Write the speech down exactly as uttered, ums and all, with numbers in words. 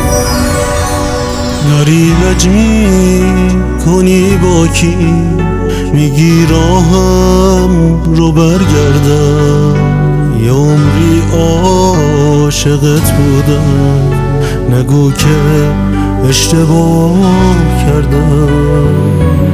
داری لج می کنی با کی؟ میگی راهم رو برگردم، یه عمری عاشقت بودم، نگو که اشتباه کردم.